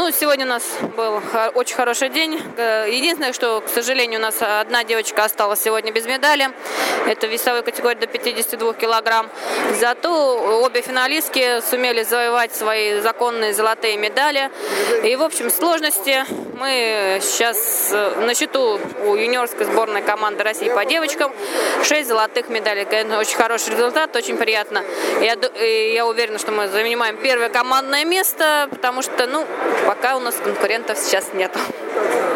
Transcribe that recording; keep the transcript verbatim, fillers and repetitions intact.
Ну, сегодня у нас был очень хороший день. Единственное, что, к сожалению, у нас одна девочка осталась сегодня без медали. Это в весовой категории до пятидесяти двух килограмм. Зато обе финалистки сумели завоевать свои законные золотые медали. И, в общем, сложности мы сейчас на счету у юниорской сборной команды России по девочкам. Шесть золотых медалей. Конечно, очень хороший результат, очень приятно. Я, я уверена, что мы занимаем первое командное место, потому что, ну, пока у нас конкурентов сейчас нету.